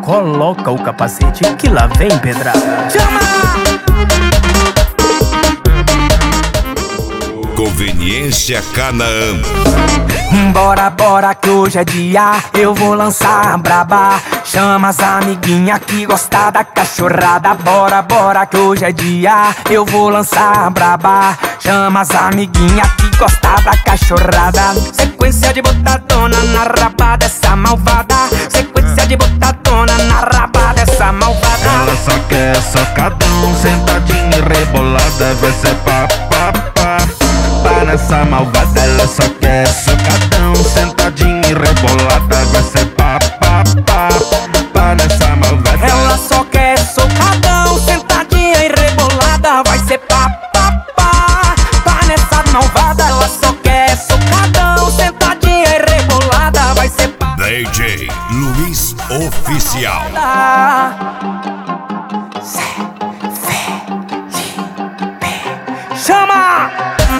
coloca o capacete que lá vem pedrada. Chama! Conveniência Canaã. Bora, bora que hoje é dia, eu vou lançar a braba. Chama as amiguinha que gosta da cachorrada. Bora, bora que hoje é dia, eu vou lançar a braba. Chama as amiguinha que gosta da cachorrada. Sequência de botadona na raba dessa malvada. Sequência de botadona na raba dessa malvada. Ela só quer socadão, sentadinha e rebolada. Vai ser pá, pá, pá. Pá nessa malvada, ela só quer socadão, sentadinha e rebolada. Vai ser pá, pá, pá. Pá nessa malvada. Ela só quer socadão, sentadinha e rebolada. Vai ser pá, pá, pá. Pá nessa malvada, ela só quer socadão, sentadinha e rebolada. Vai ser pá. DJ Luiz Oficial. Chama!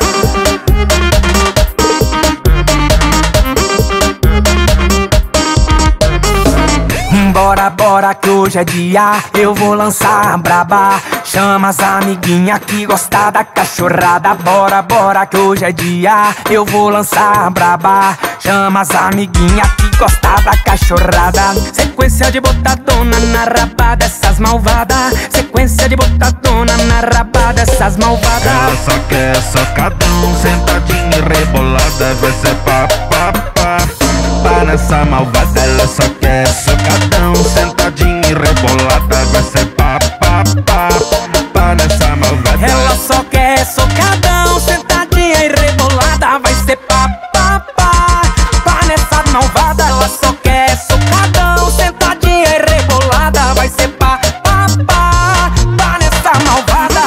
Bora, bora que hoje é dia, eu vou lançar a braba. Chama as amiguinha que gosta da cachorrada. Bora, bora que hoje é dia, eu vou lançar a braba. Chama as amiguinha que gosta da cachorrada. Sequência de botadona na raba dessas malvadas. Sequência de botadona na raba dessas malvadas. Ela só quer socadão, sentadinha e rebolada. Vai ser pá, pá, pá. Pá nessa malvada, ela só quer socadão, sentadinha e rebolada. Vai ser pá, pá, pá. Pá nessa malvada. Ela só quer socadão, sentadinha e rebolada. Vai ser pá, pá, pá. Pá nessa malvada, ela só quer socadão, sentadinha e rebolada. Vai ser pá, pá, pá. Pá nessa malvada.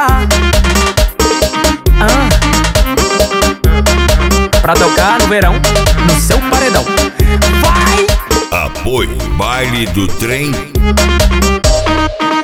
Pra tocar no verão, no seu paredão. Vai! Apoio Baile do Trem.